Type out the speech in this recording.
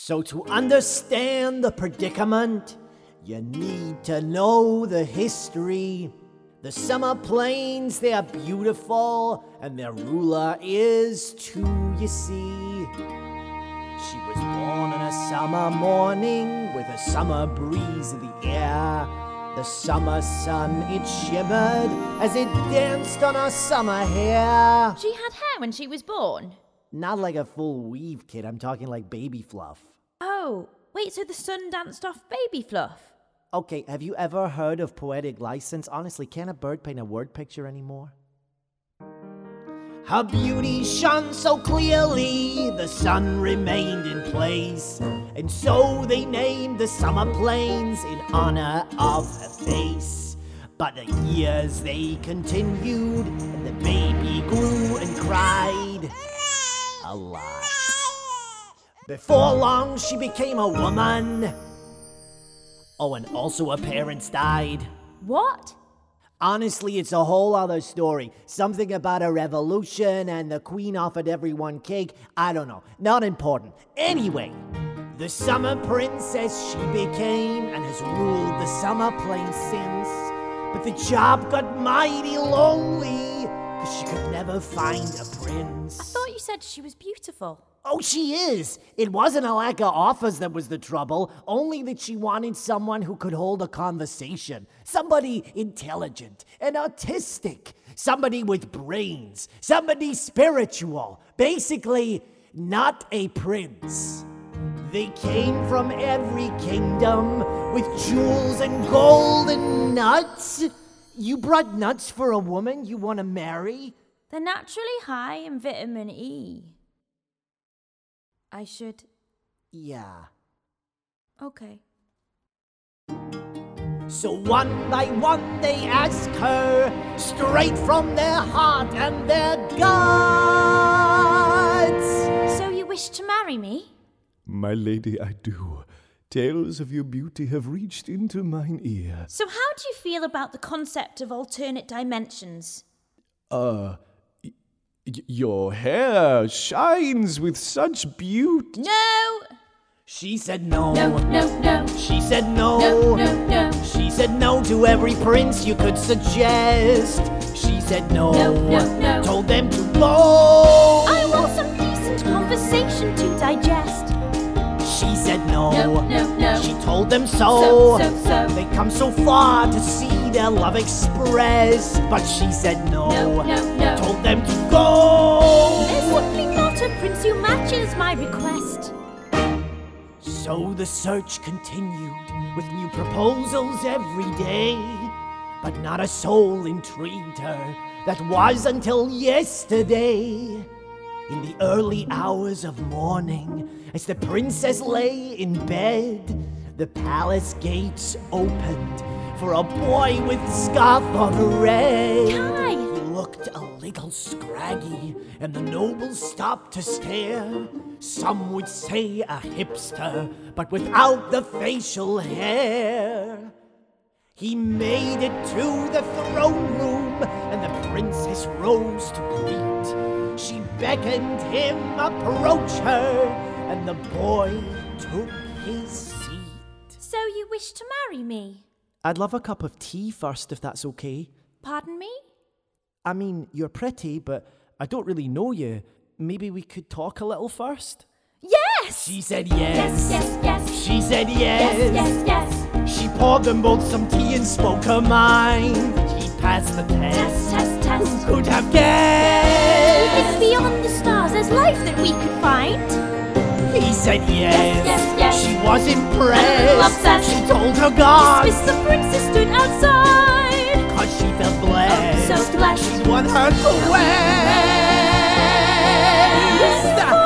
So to understand the predicament, you need to know the history. The Summer Plains, they are beautiful, and their ruler is too, you see. She was born on a summer morning with a summer breeze in the air. The summer sun, it shimmered as it danced on her summer hair. She had hair when she was born? Not like a full weave, kid. I'm talking like baby fluff. Oh, wait, so the sun danced off baby fluff? Okay, have you ever heard of poetic license? Honestly, can't a bird paint a word picture anymore? Her beauty shone so clearly, the sun remained in place. And so they named the Summer Plains in honor of her face. But the years they continued, and the baby grew and cried a lot. Before long, she became a woman. Oh, and also her parents died. What? Honestly, it's a whole other story. Something about a revolution and the queen offered everyone cake. I don't know. Not important. Anyway, the summer princess she became and has ruled the Summer Plains since. But the job got mighty lonely because she could never find a prince. I thought you said she was beautiful. Oh, she is. It wasn't a lack of offers that was the trouble, only that she wanted someone who could hold a conversation. Somebody intelligent and artistic. Somebody with brains. Somebody spiritual. Basically, not a prince. They came from every kingdom with jewels and gold and nuts. You brought nuts for a woman you want to marry? They're naturally high in vitamin E. I should... Yeah. Okay. So one by one they ask her, straight from their heart and their guts. So you wish to marry me? My lady, I do. Tales of your beauty have reached into mine ear. So how do you feel about the concept of alternate dimensions? Your hair shines with such beauty. No! She said no. No, no, no. She said no. No, no, no. She said no to every prince you could suggest. She said no. No, no, no. Told them to go. I want some decent conversation to digest. She said no. No, no, no. She told them so. So. They come so far to see their love express. But she said no. No, no, no. Told them to go. There's simply not a prince who matches my request. So the search continued with new proposals every day. But not a soul intrigued her. That was until yesterday. In the early hours of morning, as the princess lay in bed, the palace gates opened for a boy with scarf of red. Kai! He looked a little scraggy, and the nobles stopped to stare. Some would say a hipster, but without the facial hair. He made it to the throne room, and the princess rose to greet. She beckoned him approach her, and the boy took his seat. So you wish to marry me? I'd love a cup of tea first, if that's okay. Pardon me? I mean, you're pretty, but I don't really know you. Maybe we could talk a little first? Yes! She said yes. Yes, yes, yes. She said yes. Yes, yes, yes. She poured them both some tea and spoke her mind. He passed the test. Test, test, test. Who could have guessed? If beyond the stars there's life that we could find. He said yes. Yes, yes. She was impressed. Obsessed. She told her God. Dismissed the princess stood outside. Cause she felt blessed. Oh, so blessed. She won her quest.